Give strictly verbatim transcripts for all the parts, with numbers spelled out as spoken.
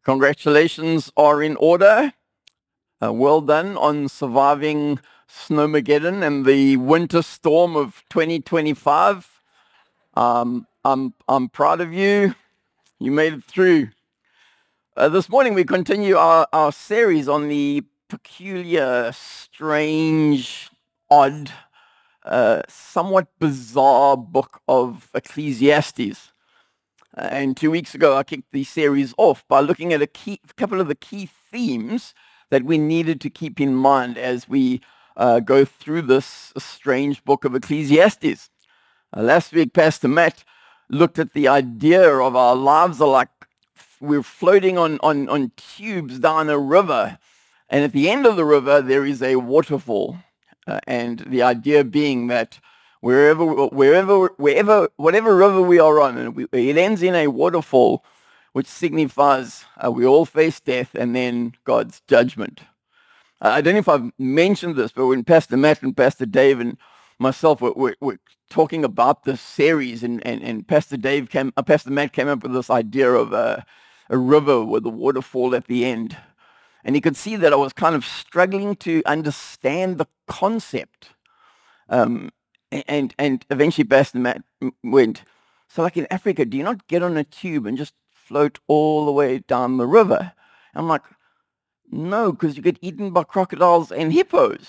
Congratulations are in order. Uh, well done on surviving Snowmageddon and the winter storm of twenty twenty-five. Um, I'm I'm proud of you. You made it through. Uh, this morning we continue our, our series on the peculiar, strange, odd, uh, somewhat bizarre book of Ecclesiastes. Uh, and two weeks ago, I kicked the series off by looking at a key, couple of the key themes that we needed to keep in mind as we uh, go through this strange book of Ecclesiastes. Uh, last week, Pastor Matt looked at the idea of our lives are like we're floating on, on, on tubes down a river, and at the end of the river, there is a waterfall. Uh, and the idea being that Wherever, wherever, wherever, whatever river we are on, and we, it ends in a waterfall, which signifies uh, we all face death and then God's judgment. Uh, I don't know if I've mentioned this, but when Pastor Matt and Pastor Dave and myself were, were, were talking about this series, and, and, and Pastor Dave came, uh, Pastor Matt came up with this idea of a, a river with a waterfall at the end, and he could see that I was kind of struggling to understand the concept. Um, And and eventually Pastor Matt went, so like in Africa, do you not get on a tube and just float all the way down the river? I'm like, no, because you get eaten by crocodiles and hippos.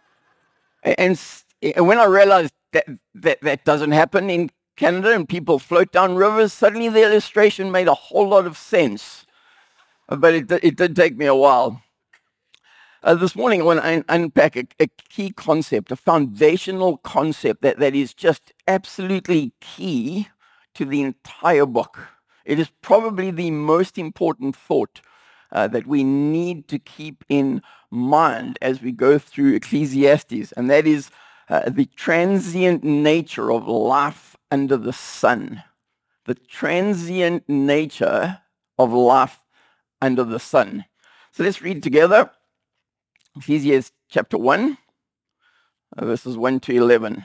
And, and when I realized that, that that doesn't happen in Canada and people float down rivers, suddenly the illustration made a whole lot of sense. But it, it did take me a while. Uh, this morning, I want to un- unpack a, a key concept, a foundational concept that, that is just absolutely key to the entire book. It is probably the most important thought uh, that we need to keep in mind as we go through Ecclesiastes, and that is uh, the transient nature of life under the sun. The transient nature of life under the sun. So let's read together. Ecclesiastes chapter one, verses one to eleven.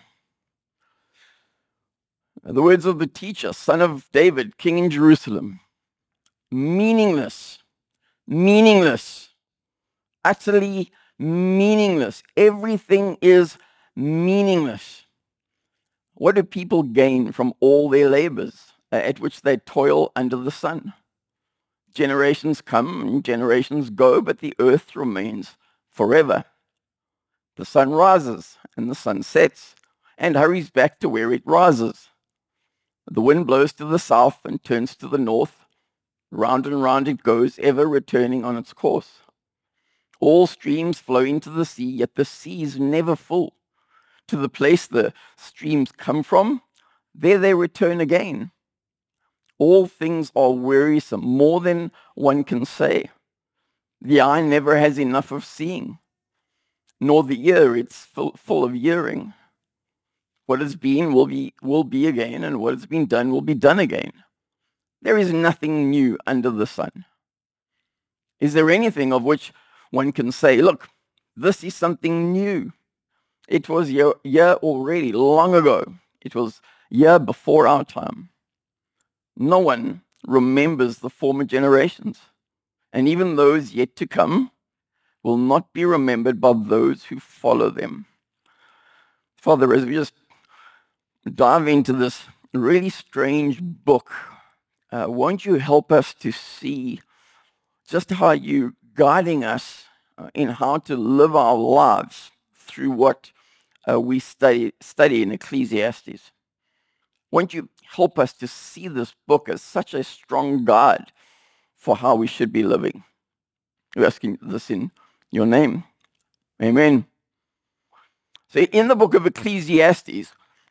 The words of the teacher, son of David, king in Jerusalem. Meaningless, meaningless, utterly meaningless. Everything is meaningless. What do people gain from all their labors at which they toil under the sun? Generations come and generations go, but the earth remains forever. The sun rises and the sun sets and hurries back to where it rises. The wind blows to the south and turns to the north. Round and round it goes, ever returning on its course. All streams flow into the sea, yet the sea is never full. To the place the streams come from, there they return again. All things are wearisome, more than one can say. The eye never has enough of seeing, nor the ear it's full, full of hearing. What has been will be will be again, and what has been done will be done again. There is nothing new under the sun. Is there anything of which one can say, look, this is something new? It was here, here already, long ago. It was here before our time. No one remembers the former generations, and even those yet to come will not be remembered by those who follow them. Father, as we just dive into this really strange book, uh, won't you help us to see just how you're guiding us uh, in how to live our lives through what uh, we study, study in Ecclesiastes? Won't you help us to see this book as such a strong guide for how we should be living? We're asking this in your name. Amen. So in the book of Ecclesiastes,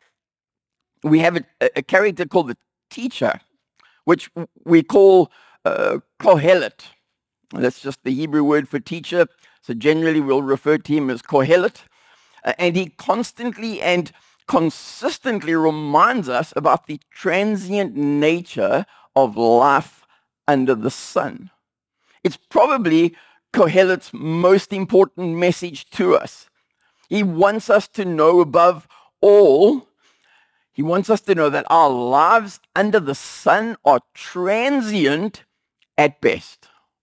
we have a, a character called the teacher, which we call uh, Kohelet. That's just the Hebrew word for teacher. So generally we'll refer to him as Kohelet. Uh, and he constantly and consistently reminds us about the transient nature of life under the sun. It's probably Kohelet's most important message to us. He wants us to know above all, he wants us to know that our lives under the sun are transient at best.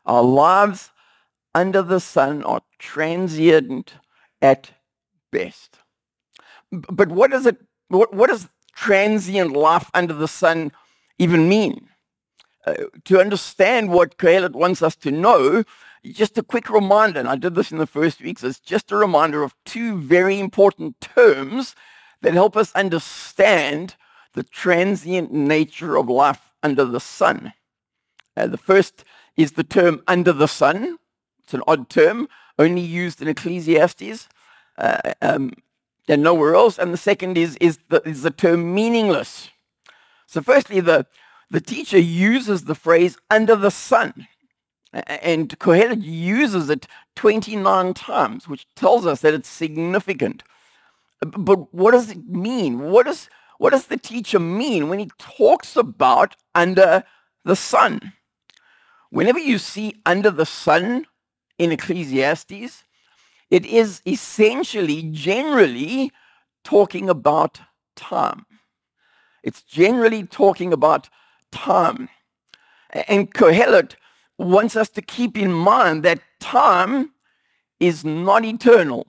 Our lives under the sun are transient at best. But what does it? What, what does transient life under the sun even mean? Uh, to understand what Kohelet wants us to know, just a quick reminder, and I did this in the first weeks, it's just a reminder of two very important terms that help us understand the transient nature of life under the sun. Uh, the first is the term under the sun. It's an odd term, only used in Ecclesiastes uh, um, and nowhere else. And the second is, is, the, is the term meaningless. So firstly, the, the teacher uses the phrase under the sun. And Kohelet uses it twenty-nine times, which tells us that it's significant. But what does it mean? What does, what does the teacher mean when he talks about under the sun? Whenever you see under the sun in Ecclesiastes, it is essentially, generally, talking about time. It's generally talking about time. And Kohelet wants us to keep in mind that time is not eternal.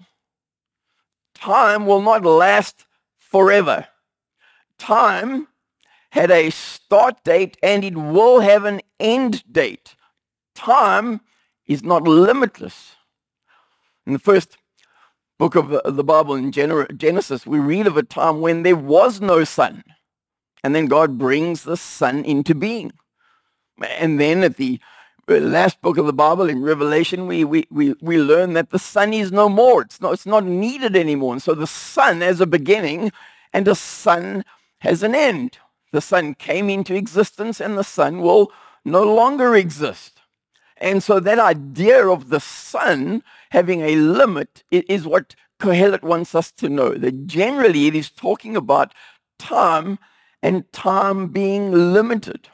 Time will not last forever. Time had a start date and it will have an end date. Time is not limitless. In the first book of the Bible, in Genesis, we read of a time when there was no sun. And then God brings the sun into being. And then at the last book of the Bible, in Revelation, we, we, we, we learn that the sun is no more. It's not, it's not needed anymore. And so the sun has a beginning and the sun has an end. The sun came into existence and the sun will no longer exist. And so that idea of the sun having a limit is what Kohelet wants us to know, that generally it is talking about time and time being limited.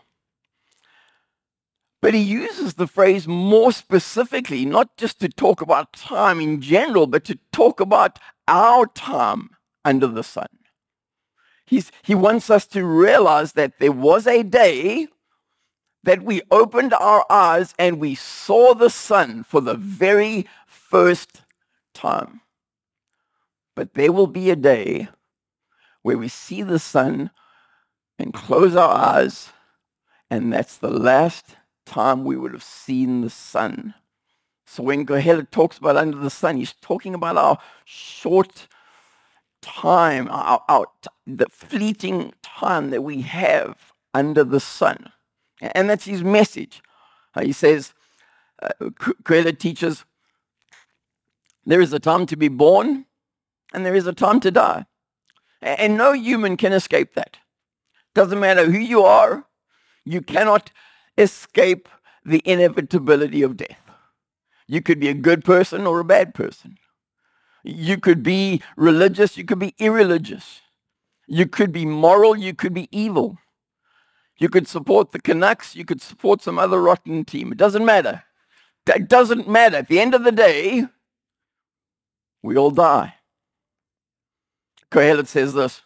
But he uses the phrase more specifically, not just to talk about time in general, but to talk about our time under the sun. He's, he wants us to realize that there was a day that we opened our eyes and we saw the sun for the very first time. But there will be a day where we see the sun and close our eyes, and that's the last time we would have seen the sun. So when Kohelet talks about under the sun, he's talking about our short time, our, our, the fleeting time that we have under the sun. And that's his message. Uh, he says, uh, Kohelet teaches, there is a time to be born and there is a time to die. And no human can escape that. Doesn't matter who you are, you cannot escape the inevitability of death. You could be a good person or a bad person. You could be religious, you could be irreligious. You could be moral, you could be evil. You could support the Canucks, you could support some other rotten team. It doesn't matter. It doesn't matter. At the end of the day, we all die. Kohelet says this,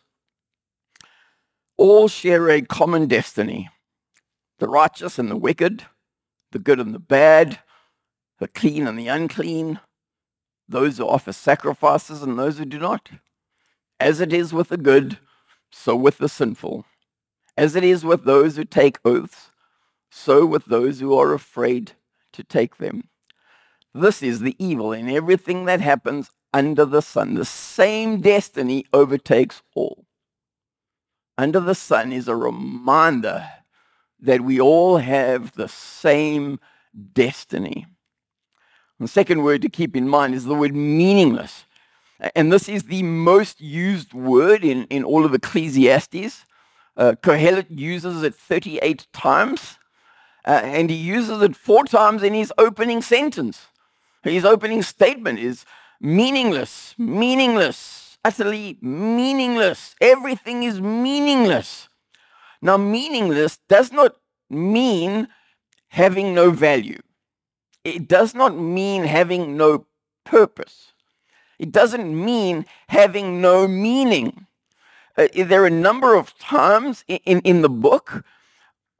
all share a common destiny. The righteous and the wicked, the good and the bad, the clean and the unclean, those who offer sacrifices and those who do not. As it is with the good, so with the sinful. As it is with those who take oaths, so with those who are afraid to take them. This is the evil in everything that happens under the sun. The same destiny overtakes all. Under the sun is a reminder that we all have the same destiny. The second word to keep in mind is the word meaningless. And this is the most used word in, in all of Ecclesiastes. Uh, Kohelet uses it thirty-eight times, uh, and he uses it four times in his opening sentence. His opening statement is meaningless, meaningless, utterly meaningless. Everything is meaningless. Now, meaningless does not mean having no value. It does not mean having no purpose. It doesn't mean having no meaning. Uh, there are a number of times in, in, in the book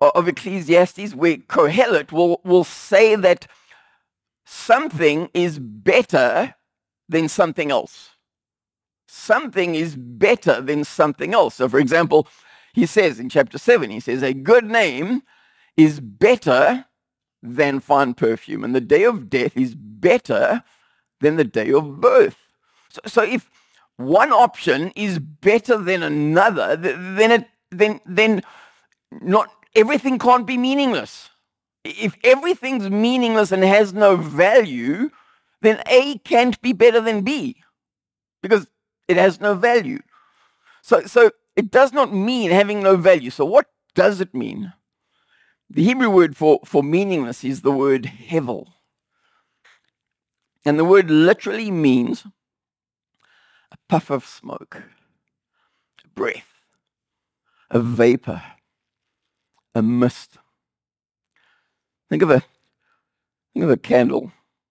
of Ecclesiastes, where Kohelet will, will say that something is better than something else. Something is better than something else. So, for example, he says in chapter seven, he says, a good name is better than fine perfume, and the day of death is better than the day of birth. So, so if one option is better than another, then it then then not everything can't be meaningless. If everything's meaningless and has no value, then A can't be better than B because it has no value. So, so it does not mean having no value. So what does it mean? The Hebrew word for, for meaningless is the word hevel. And the word literally means a puff of smoke, a breath, a vapor, a mist. Think of a, think of a candle.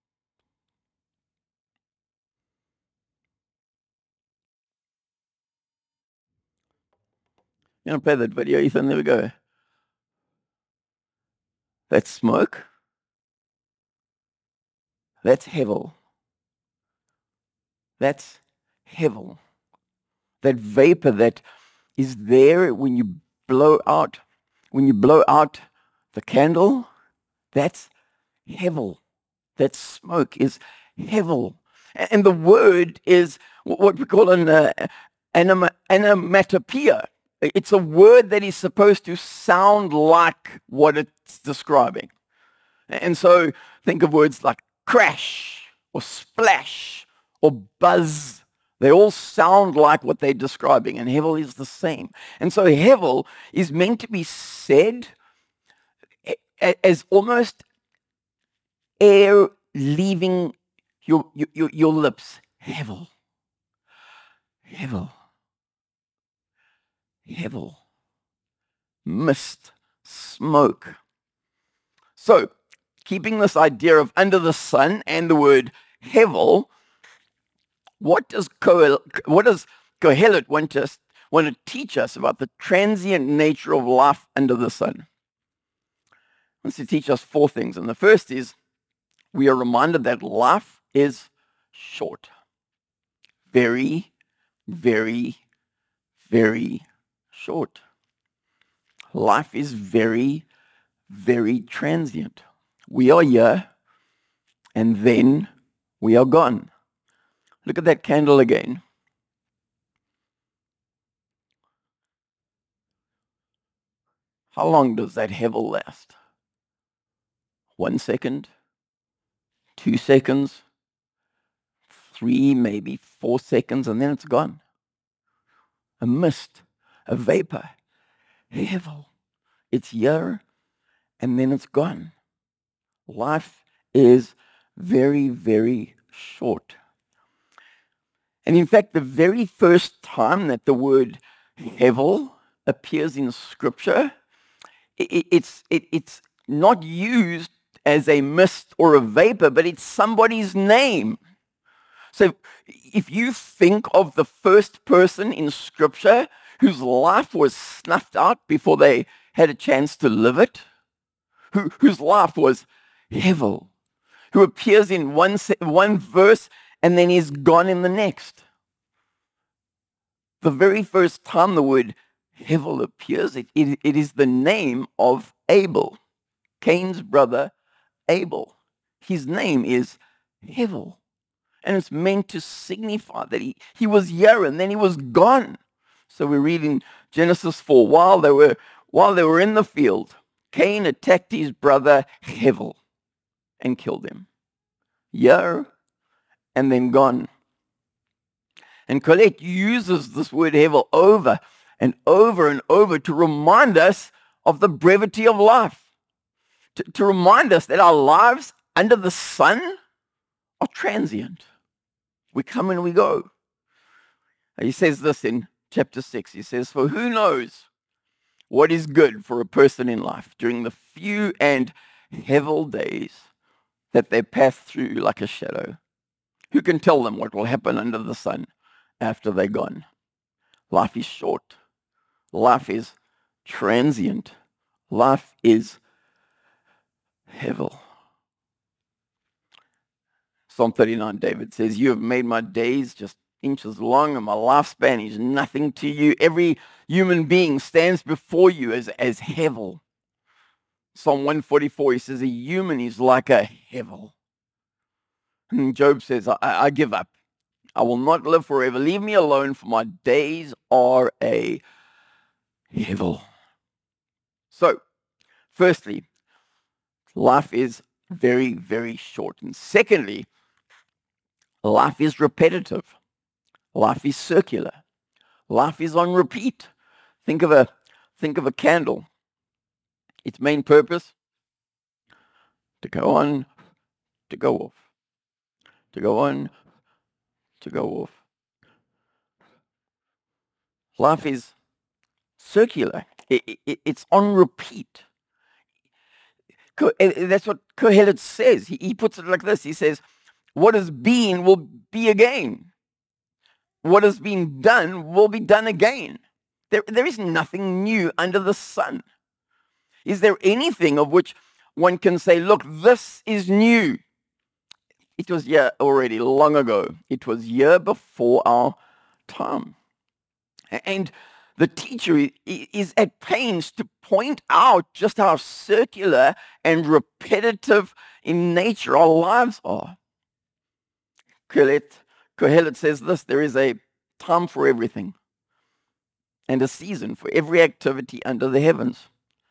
You want to play that video, Ethan? There we go. That's smoke. That's hevel. That's hevel. That vapor that is there when you blow out, when you blow out the candle, that's hevel. That smoke is hevel. And the word is what we call an uh, anima, onomatopoeia. It's a word that is supposed to sound like what it's describing. And so think of words like crash or splash or buzz. They all sound like what they're describing, and hevel is the same. And so hevel is meant to be said as almost air leaving your, your, your lips. Hevel. Hevel. Hevel. Mist. Smoke. So, keeping this idea of under the sun and the word hevel, what does Kohelet, what does Kohelet want us want to teach us about the transient nature of life under the sun? He wants to teach us four things, and the first is we are reminded that life is short, very, very, very short. Life is very, very transient. We are here, and then we are gone. Look at that candle again. How long does that hevel last? One second? Two seconds? Three, maybe four seconds, and then it's gone. A mist, a vapor, hevel. It's here, and then it's gone. Life is very, very short. And in fact, the very first time that the word hevel appears in Scripture, it, it's, it, it's not used as a mist or a vapor, but it's somebody's name. So if you think of the first person in Scripture whose life was snuffed out before they had a chance to live it, who, whose life was hevel, who appears in one, one verse and then is gone in the next. The very first time the word hevel appears, it, it, it is the name of Abel, Cain's brother Abel. His name is hevel. And it's meant to signify that he, he was here and then he was gone. So we read in Genesis four, while they were while they were in the field, Cain attacked his brother Hevel and killed him. Here and then gone. And Colette uses this word hevel over and over and over to remind us of the brevity of life. To, to remind us that our lives under the sun are transient. We come and we go. He says this in chapter six. He says, for who knows what is good for a person in life during the few and hevel days that they pass through like a shadow? Who can tell them what will happen under the sun after they're gone? Life is short. Life is transient. Life is hevel. Psalm thirty-nine, David says, you have made my days just inches long, and my lifespan is nothing to you. Every human being stands before you as, as hevel. Psalm one forty-four, he says, a human is like a hevel. And Job says, I, I give up. I will not live forever. Leave me alone, for my days are a hevel. So, firstly, life is very, very short. And secondly, life is repetitive. Life is circular. Life is on repeat. Think of a think of a candle. Its main purpose, to go on, to go off. To go on, to go off. Life is circular. It, it, it's on repeat. That's what Kohelet says. He, he puts it like this. He says, what has been will be again. What has been done will be done again. There, there is nothing new under the sun. Is there anything of which one can say, look, this is new? It was here already long ago. It was here before our time. And the teacher is at pains to point out just how circular and repetitive in nature our lives are. Kohelet, Kohelet says this, there is a time for everything and a season for every activity under the heavens.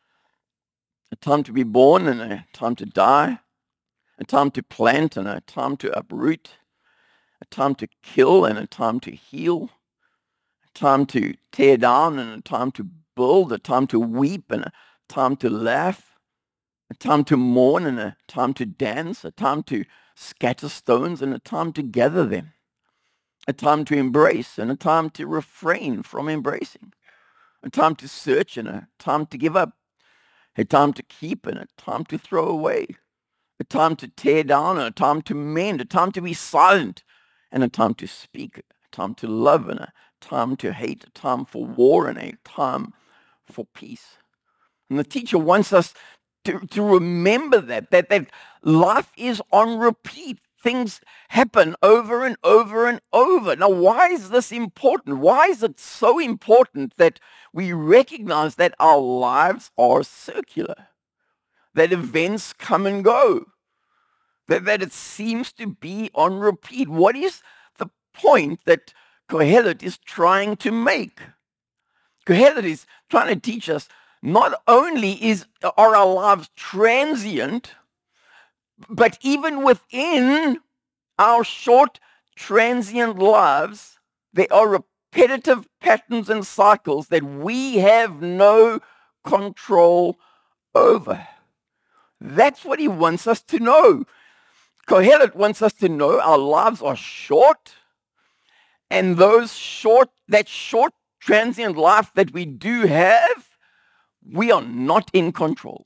A time to be born and a time to die, a time to plant and a time to uproot, a time to kill and a time to heal, a time to tear down and a time to build, a time to weep and a time to laugh, a time to mourn and a time to dance, a time to scatter stones and a time to gather them, a time to embrace and a time to refrain from embracing, a time to search and a time to give up, a time to keep and a time to throw away, a time to tear down and a time to mend, a time to be silent and a time to speak, a time to love and a time to hate, a time for war and a time for peace. And the teacher wants us to, to remember that, that, that life is on repeat. Things happen over and over and over. Now, why is this important? Why is it so important that we recognize that our lives are circular, that events come and go, that, that it seems to be on repeat? What is the point that Kohelet is trying to make? Kohelet is trying to teach us not only is are our lives transient, but even within our short, transient lives, there are repetitive patterns and cycles that we have no control over. That's what he wants us to know. Kohelet wants us to know our lives are short, and those short, that short, transient life that we do have, we are not in control.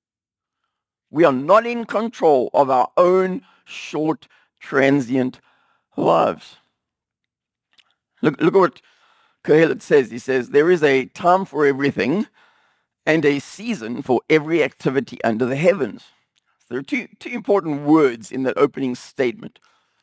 We are not in control of our own short, transient lives. Look, look at what Kohelet says. He says, there is a time for everything and a season for every activity under the heavens. There are two, two important words in that opening statement.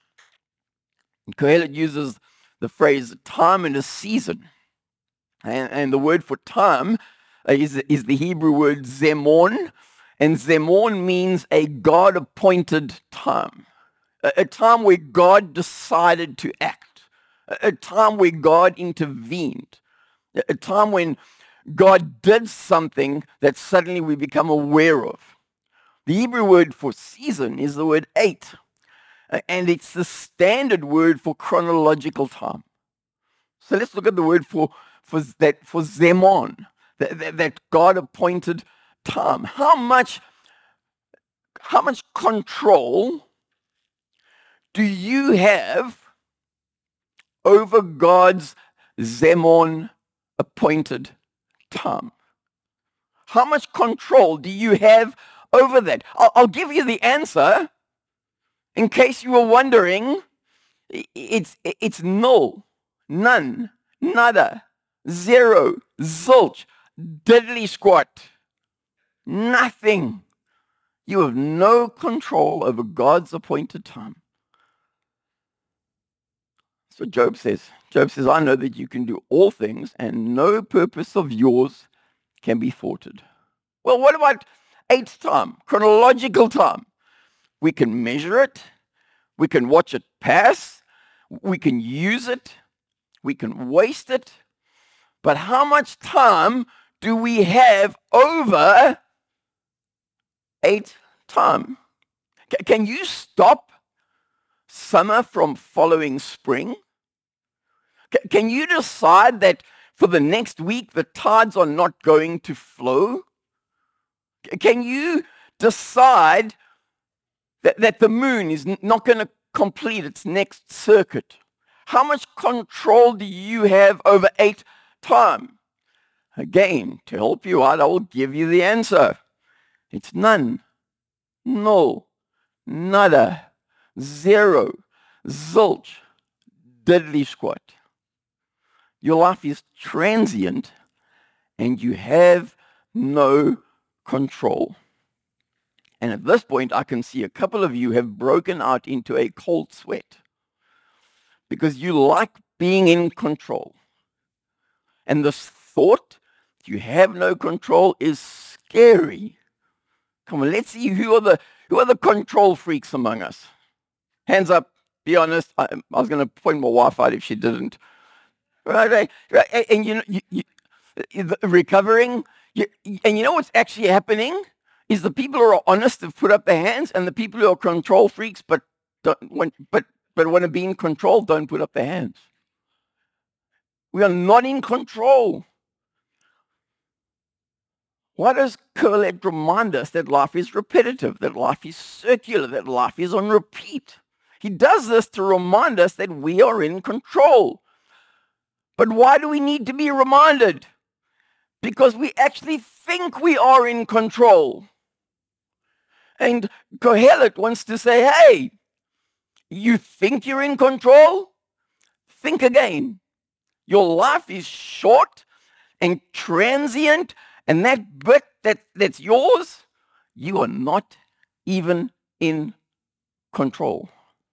Kohelet uses the phrase time and a season. And, and the word for time is, is the Hebrew word zemon. And zemon means a God-appointed time, a, a time where God decided to act, a, a time where God intervened, a, a time when God did something that suddenly we become aware of. The Hebrew word for season is the word eight, and it's the standard word for chronological time. So let's look at the word for, for that for zemon, that, that, that God-appointed time. How much, how much control do you have over God's zemon appointed time? How much control do you have over that? I'll, I'll give you the answer in case you were wondering. It's, it's null, none, nada, zero, zilch, diddly squat. Nothing. You have no control over God's appointed time. That's what Job says. Job says, I know that you can do all things and no purpose of yours can be thwarted. Well, what about eighth time, chronological time? We can measure it. We can watch it pass. We can use it. We can waste it. But how much time do we have over eighth time? C- can you stop summer from following spring? C- can you decide that for the next week the tides are not going to flow? C- can you decide that, that the moon is n- not going to complete its next circuit? How much control do you have over eight time? Again, to help you out, I will give you the answer. It's none, null, nada, zero, zilch, diddly squat. Your life is transient and you have no control. And at this point, I can see a couple of you have broken out into a cold sweat because you like being in control. And this thought that you have no control is scary. Come on, let's see who are the who are the control freaks among us. Hands up, be honest. I, I was going to point my wife out if she didn't. Right, right, right. And you know, you, you, recovering, you, and you know what's actually happening is the people who are honest have put up their hands, and the people who are control freaks but don't want, but but want to be in control don't put up their hands. We are not in control. Why does Kohelet remind us that life is repetitive, that life is circular, that life is on repeat? He does this to remind us that we are in control. But why do we need to be reminded? Because we actually think we are in control. And Kohelet wants to say, hey, you think you're in control? Think again. Your life is short and transient, and that bit that, that's yours, you are not even in control.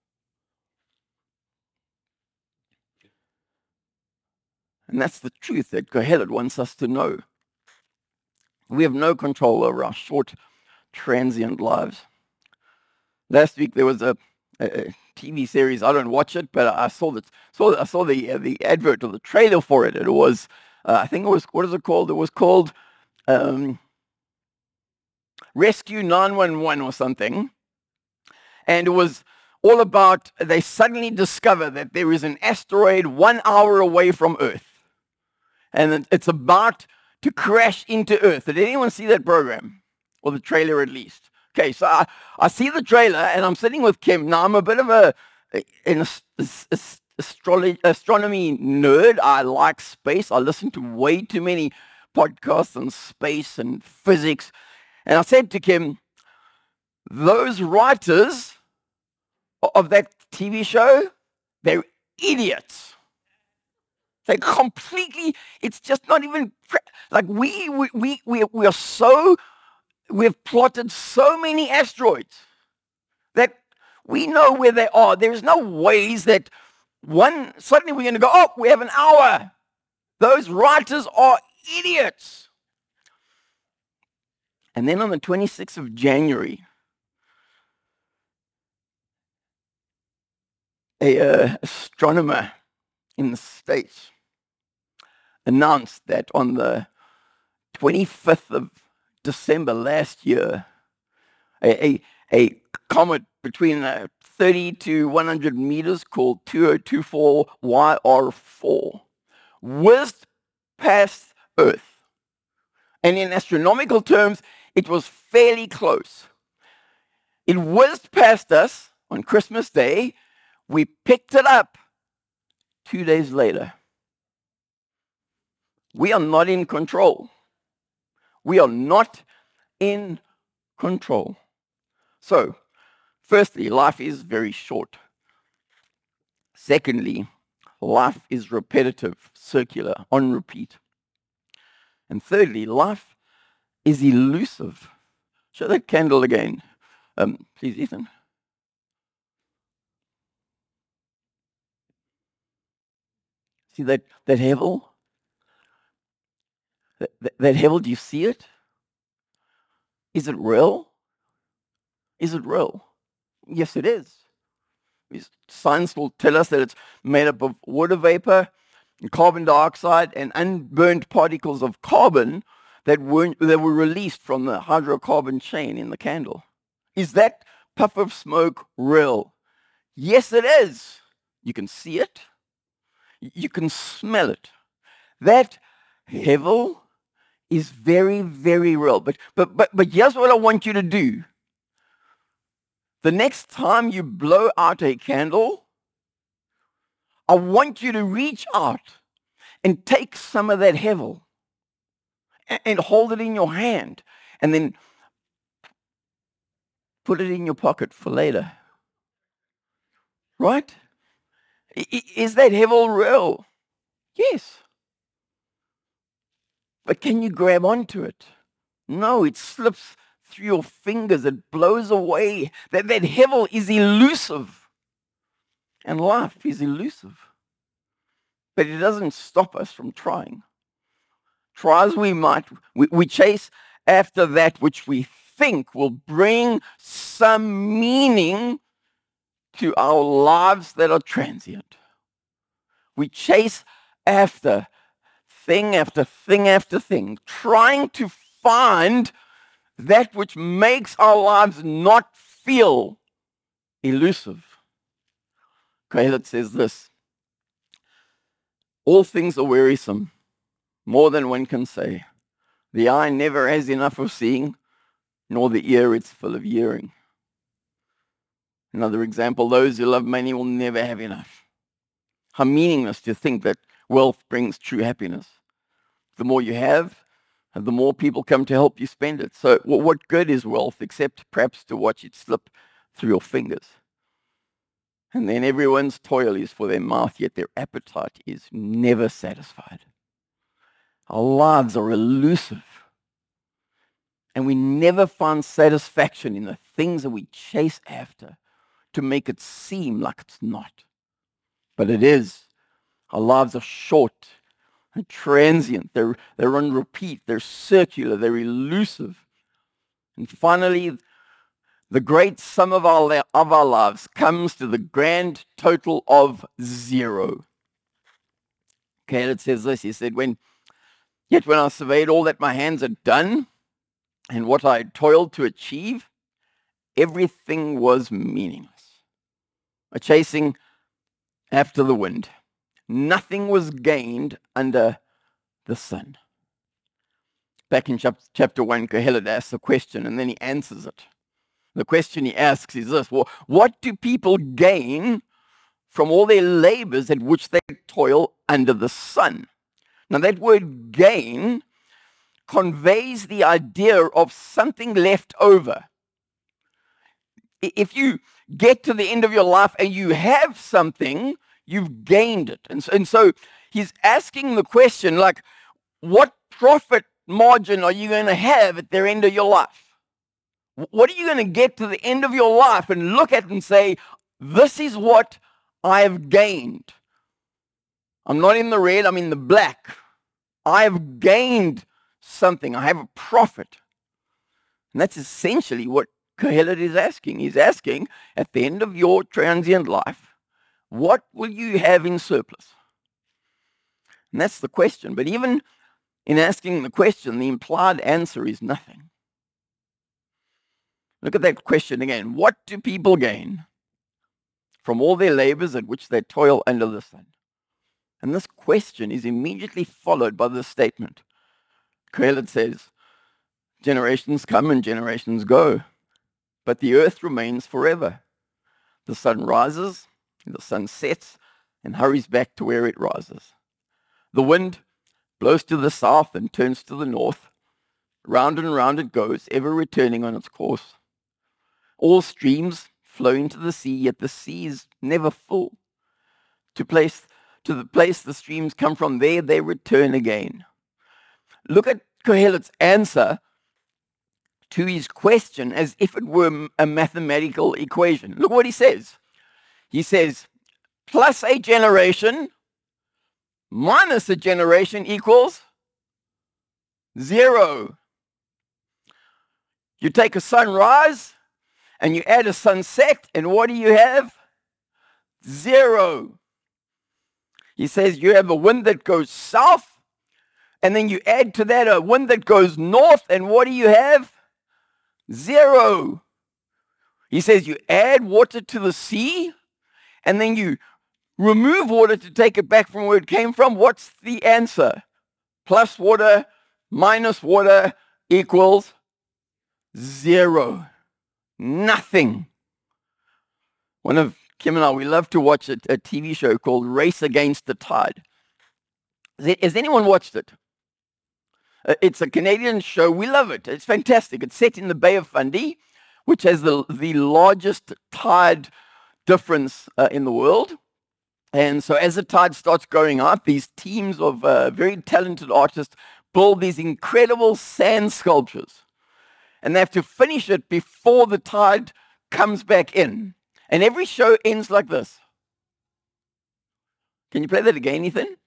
And that's the truth that Kohelet wants us to know. We have no control over our short, transient lives. Last week there was a, a T V series. I don't watch it, but I saw the saw I saw the uh, the advert or the trailer for it. And it was, uh, I think it was, what is it called? It was called um, Rescue nine one one or something. And it was all about, they suddenly discover that there is an asteroid one hour away from Earth. And it's about to crash into Earth. Did anyone see that program? Or the trailer at least? Okay, so I, I see the trailer and I'm sitting with Kim. Now, I'm a bit of a, an astrology, astronomy nerd. I like space. I listen to way too many podcasts on space and physics. And I said to Kim, those writers of that T V show, they're idiots. They completely, it's just not even, like we, we, we, we, we are so, we've plotted so many asteroids that we know where they are. There's no ways that one, suddenly we're going to go, oh, we have an hour. Those writers are idiots. And then on the twenty-sixth of January, a uh, astronomer in the States announced that on the twenty-fifth of December last year, a, a, a comet between uh, thirty to one hundred meters called two thousand twenty-four Y R four whizzed past Earth. And in astronomical terms, it was fairly close. It whizzed past us on Christmas Day. We picked it up two days later. We are not in control. We are not in control. So, firstly, life is very short. Secondly, life is repetitive, circular, on repeat. And thirdly, life is elusive. Show that candle again. Um, please, Ethan. See that, that hevel? That, that, that hevel, do you see it? Is it real? Is it real? Yes, it is. Science will tell us that it's made up of water vapor, and carbon dioxide, and unburned particles of carbon that were, that were released from the hydrocarbon chain in the candle. Is that puff of smoke real? Yes, it is. You can see it. You can smell it. That hevel is very, very real. But, but, but, but here's what I want you to do. The next time you blow out a candle, I want you to reach out and take some of that hevel and, and hold it in your hand and then put it in your pocket for later. Right? I, is that hevel real? Yes. But can you grab onto it? No, it slips through your fingers. It blows away. That, that hevel is elusive. And life is elusive. But it doesn't stop us from trying. Try as we might, we, we chase after that which we think will bring some meaning to our lives that are transient. We chase after thing after thing after thing, trying to find that which makes our lives not feel elusive. Caleb says this: all things are wearisome, more than one can say. The eye never has enough of seeing, nor the ear its full of hearing. Another example, those who love money will never have enough. How meaningless to think that wealth brings true happiness. The more you have, the more people come to help you spend it. So what good is wealth except perhaps to watch it slip through your fingers? And then everyone's toil is for their mouth, yet their appetite is never satisfied. Our lives are elusive. And we never find satisfaction in the things that we chase after to make it seem like it's not. But it is. Our lives are short and transient. They're, they're on repeat. They're circular. They're elusive. And finally, the great sum of our, of our lives comes to the grand total of zero. Okay, it says this. He said, when, yet when I surveyed all that my hands had done and what I had toiled to achieve, everything was meaningless. A chasing after the wind. Nothing was gained under the sun. Back in chapter one, Kohelet asks a question and then he answers it. The question he asks is this: well, what do people gain from all their labors at which they toil under the sun? Now that word gain conveys the idea of something left over. If you get to the end of your life and you have something, you've gained it. And so, and so he's asking the question, like, what profit margin are you going to have at the end of your life? What are you going to get to the end of your life and look at and say, this is what I have gained. I'm not in the red, I'm in the black. I have gained something. I have a profit. And that's essentially what Kohelet is asking. He's asking, at the end of your transient life, what will you have in surplus? And that's the question. But even in asking the question, the implied answer is nothing. Look at that question again. What do people gain from all their labors at which they toil under the sun? And this question is immediately followed by this statement. Kohelet says, generations come and generations go, but the earth remains forever. The sun rises, the sun sets, and hurries back to where it rises. The wind blows to the south and turns to the north. Round and round it goes, ever returning on its course. All streams flow into the sea, yet the sea is never full. To place to the place the streams come from, there they return again. Look at Kohelet's answer to his question as if it were a mathematical equation. Look what he says. He says, plus a generation minus a generation equals zero. You take a sunrise and you add a sunset, and what do you have? Zero. He says you have a wind that goes south, and then you add to that a wind that goes north, and what do you have? Zero. He says you add water to the sea, and then you remove water to take it back from where it came from. What's the answer? Plus water minus water equals zero. Nothing. One of Kim and I, we love to watch a, a T V show called Race Against the Tide. Has anyone watched it? It's a Canadian show. We love it. It's fantastic. It's set in the Bay of Fundy, which has the, the largest tide difference uh, in the world. And so as the tide starts going up, these teams of uh, very talented artists build these incredible sand sculptures. And they have to finish it before the tide comes back in. And every show ends like this. Can you play that again, Ethan?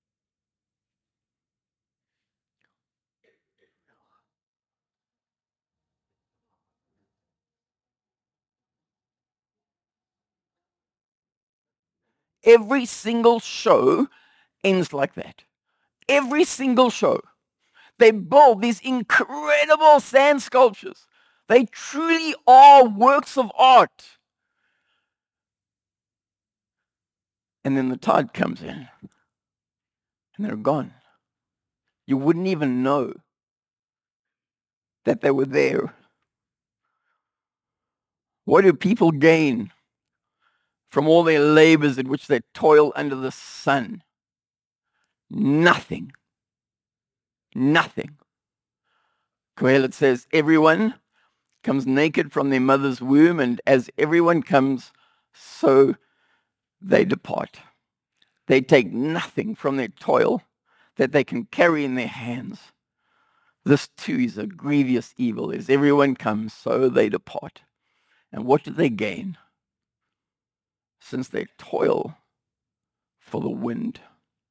Every single show ends like that. Every single show. They build these incredible sand sculptures. They truly are works of art. And then the tide comes in, and they're gone. You wouldn't even know that they were there. What do people gain from all their labors in which they toil under the sun? Nothing. Nothing. Kohelet says, everyone comes naked from their mother's womb, and as everyone comes, so they depart. They take nothing from their toil that they can carry in their hands. This too is a grievous evil. As everyone comes, so they depart. And what do they gain? Since they toil for the wind.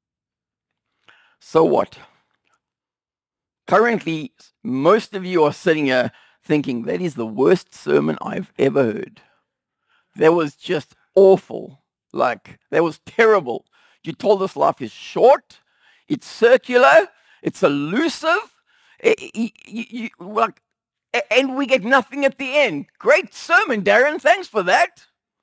So what? Currently, most of you are sitting here thinking, that is the worst sermon I've ever heard. That was just awful. Like, that was terrible. You told us life is short, it's circular, it's elusive, it, it, you, you, like, and we get nothing at the end. Great sermon, Darren. Thanks for that.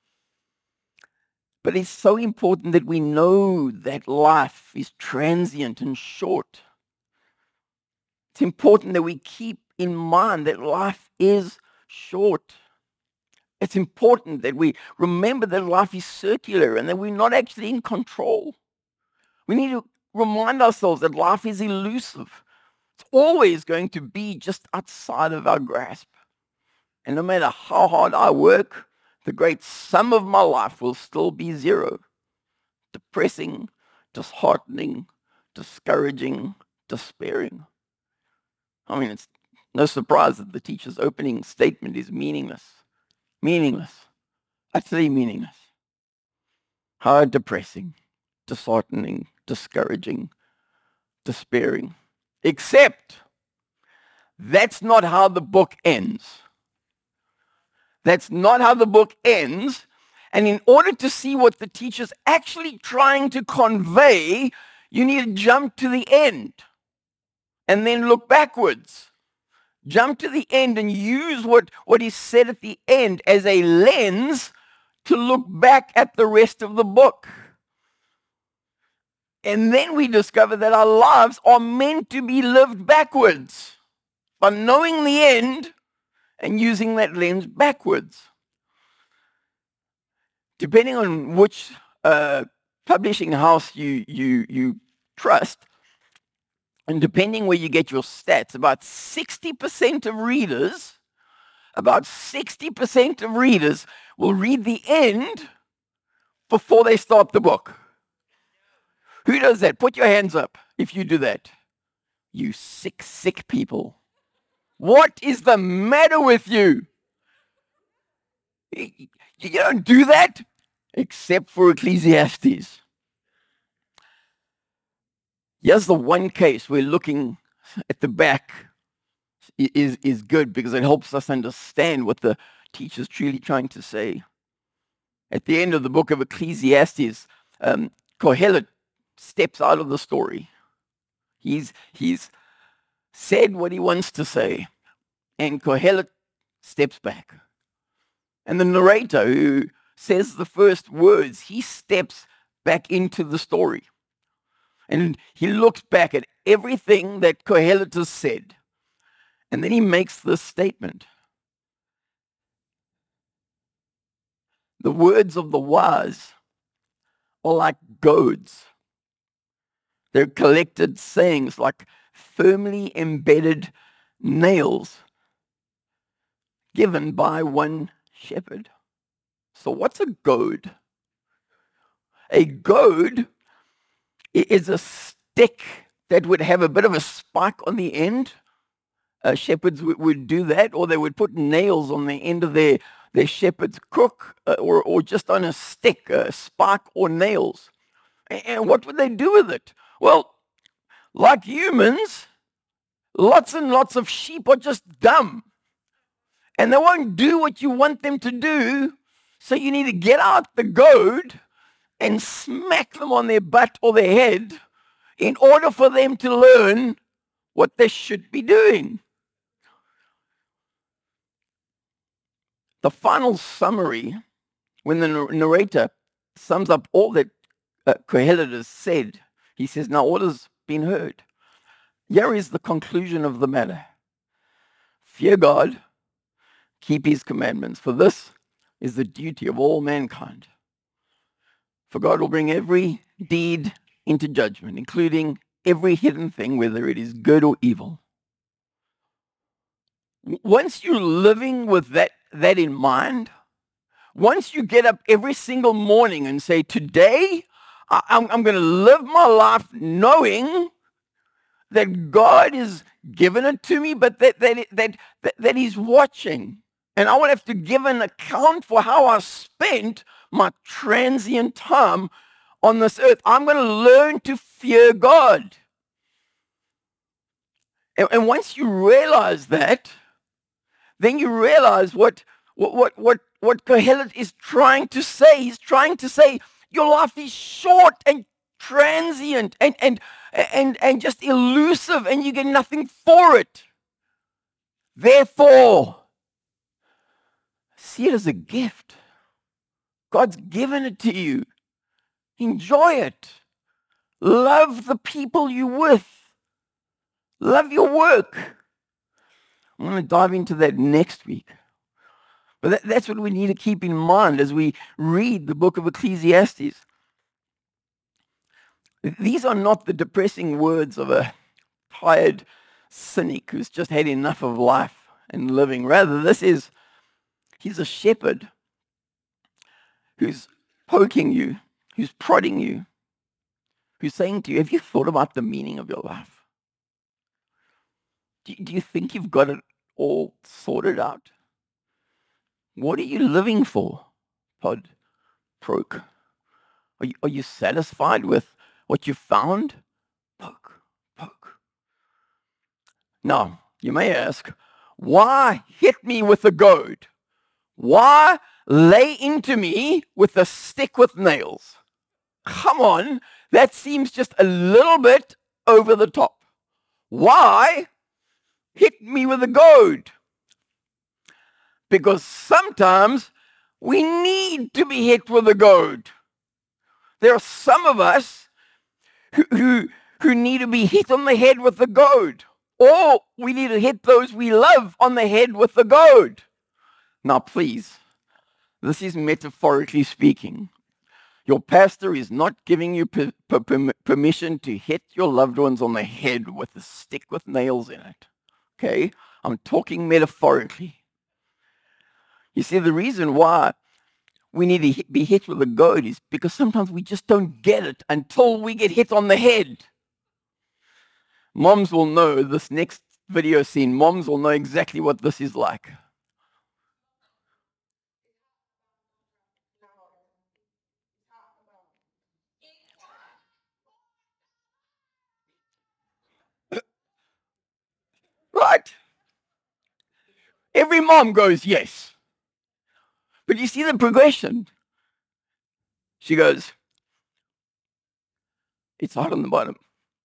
But it's so important that we know that life is transient and short. It's important that we keep in mind that life is short. It's important that we remember that life is circular and that we're not actually in control. We need to remind ourselves that life is elusive. It's always going to be just outside of our grasp. And no matter how hard I work, the great sum of my life will still be zero. Depressing, disheartening, discouraging, despairing. I mean, it's no surprise that the teacher's opening statement is meaningless. Meaningless. Utterly meaningless. How depressing, disheartening, discouraging, despairing. Except that's not how the book ends. That's not how the book ends. And in order to see what the teacher's actually trying to convey, you need to jump to the end and then look backwards. Jump to the end and use what, what is said at the end as a lens to look back at the rest of the book. And then we discover that our lives are meant to be lived backwards by knowing the end and using that lens backwards. Depending on which uh, publishing house you, you, you trust, and depending where you get your stats, about sixty percent of readers, about sixty percent of readers will read the end before they start the book. Who does that? Put your hands up if you do that. You sick, sick people. What is the matter with you? You don't do that except for Ecclesiastes. Here's the one case we're looking at the back is, is good because it helps us understand what the teacher's truly trying to say. At the end of the book of Ecclesiastes, um, Kohelet steps out of the story. He's, he's said what he wants to say, and Kohelet steps back. And the narrator who says the first words, he steps back into the story. And he looks back at everything that Kohelet has said. And then he makes this statement. The words of the wise are like goads. They're collected sayings like firmly embedded nails given by one shepherd. So what's a goad? A goad is a stick that would have a bit of a spike on the end. Uh, shepherds w- would do that, or they would put nails on the end of their, their shepherd's crook, uh, or, or just on a stick, a spike or nails. And, and what would they do with it? Well, like humans, lots and lots of sheep are just dumb. And they won't do what you want them to do, so you need to get out the goad and smack them on their butt or their head in order for them to learn what they should be doing. The final summary, when the narrator sums up all that uh, Kohelet has said, he says, now all has been heard. Here is the conclusion of the matter. Fear God, keep his commandments, for this is the duty of all mankind. For God will bring every deed into judgment, including every hidden thing, whether it is good or evil. Once you're living with that, that in mind, once you get up every single morning and say, today, I'm, I'm going to live my life knowing that God has given it to me, but that, that, that, that, that he's watching. And I won't have to give an account for how I spent my transient time on this earth. I'm going to learn to fear God. And, and once you realize that, then you realize what what what what what Kohelet is trying to say. He's trying to say your life is short and transient and and and and just elusive, and you get nothing for it. Therefore, see it as a gift. God's given it to you. Enjoy it. Love the people you're with. Love your work. I'm going to dive into that next week. But that, that's what we need to keep in mind as we read the book of Ecclesiastes. These are not the depressing words of a tired cynic who's just had enough of life and living. Rather, this is, he's a shepherd who's poking you, who's prodding you, who's saying to you, have you thought about the meaning of your life? Do, do you think you've got it all sorted out? What are you living for, Pod Proke? Are you, are you satisfied with what you found? Poke, poke. Now, you may ask, why hit me with a goad? Why lay into me with a stick with nails? Come on, that seems just a little bit over the top. Why hit me with a goad? Because sometimes we need to be hit with a goad. There are some of us who, who, who need to be hit on the head with a goad. Or we need to hit those we love on the head with a goad. Now, please, this is metaphorically speaking. Your pastor is not giving you per, per, per, permission to hit your loved ones on the head with a stick with nails in it. Okay? I'm talking metaphorically. You see, the reason why we need to hit, be hit with a goad is because sometimes we just don't get it until we get hit on the head. Moms will know this next video scene. Moms will know exactly what this is like. Right? Every mom goes, yes. But you see the progression. She goes, it's hot on the bottom.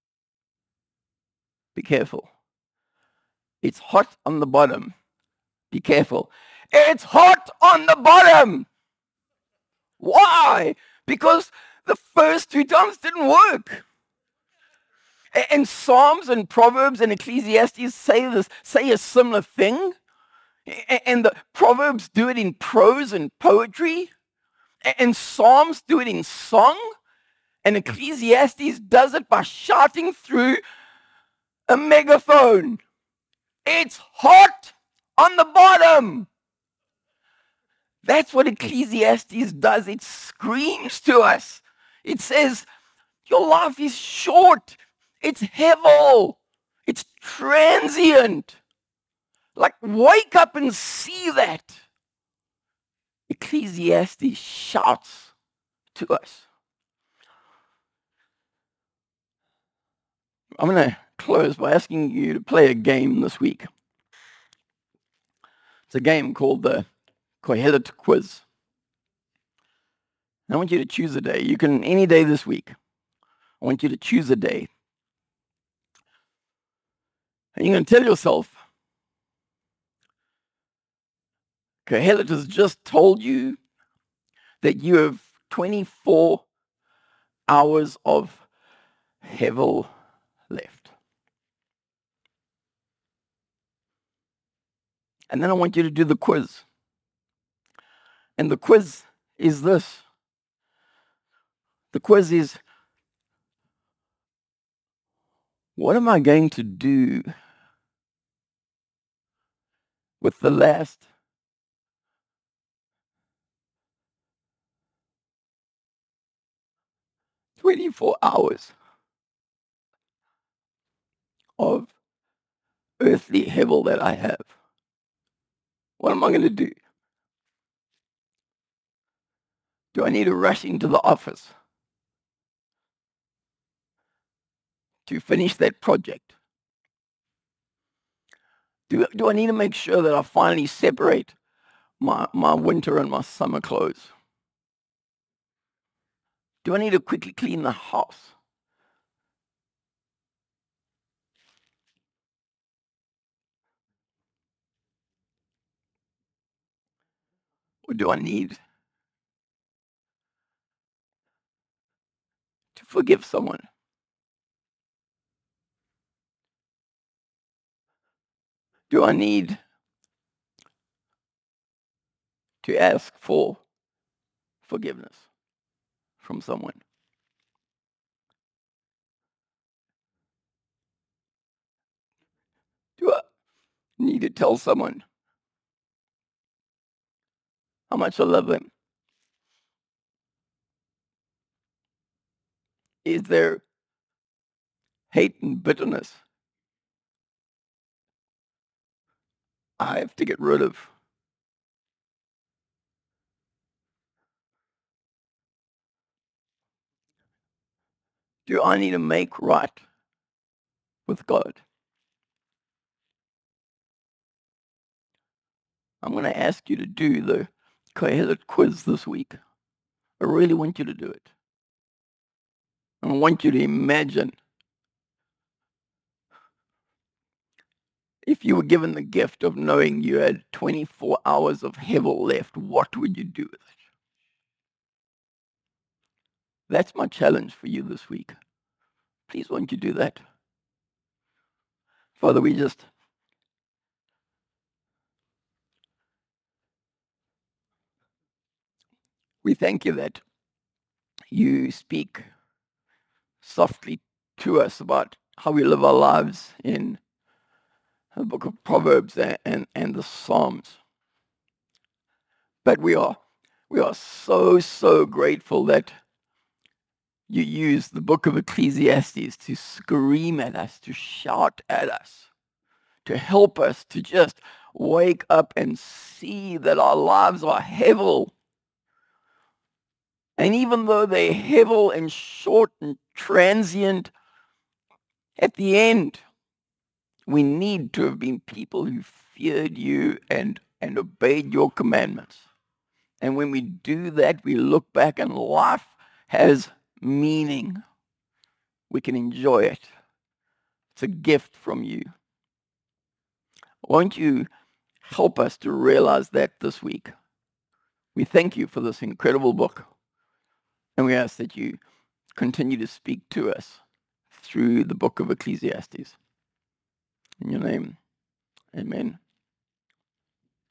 Be careful. It's hot on the bottom. Be careful. It's hot on the bottom. Why? Because the first two times didn't work. And Psalms and Proverbs and Ecclesiastes say this, say a similar thing. And the Proverbs do it in prose and poetry. And Psalms do it in song. And Ecclesiastes does it by shouting through a megaphone. It's hot on the bottom. That's what Ecclesiastes does. It screams to us. It says, your life is short. It's heavy. It's transient. Like, wake up and see that. Ecclesiastes shouts to us. I'm going to close by asking you to play a game this week. It's a game called the Kohelet Quiz. I want you to choose a day. You can, any day this week. I want you to choose a day. And you're going to tell yourself, Kohelet has just told you that you have twenty-four hours of hevel left. And then I want you to do the quiz. And the quiz is this. The quiz is, what am I going to do with the last twenty-four hours of earthly hevel that I have? What am I going to do? Do I need to rush into the office to finish that project? Do, do I need to make sure that I finally separate my, my winter and my summer clothes? Do I need to quickly clean the house? Or do I need to forgive someone? Do I need to ask for forgiveness from someone? Do I need to tell someone how much I love them? Is there hate and bitterness I have to get rid of? Do I need to make right with God? I'm going to ask you to do the Kohelet quiz this week. I really want you to do it. I want you to imagine if you were given the gift of knowing you had twenty-four hours of hevel left, what would you do with it? That's my challenge for you this week. Please, won't you do that? Father, we just we thank you that you speak softly to us about how we live our lives in the book of Proverbs and, and, and the Psalms. But we are we are so, so grateful that you use the book of Ecclesiastes to scream at us, to shout at us, to help us to just wake up and see that our lives are heavy. And even though they're heavy and short and transient, at the end, we need to have been people who feared you and, and obeyed your commandments. And when we do that, we look back and life has meaning. We can enjoy it. It's a gift from you. Won't you help us to realize that this week? We thank you for this incredible book. And we ask that you continue to speak to us through the book of Ecclesiastes. In your name, amen.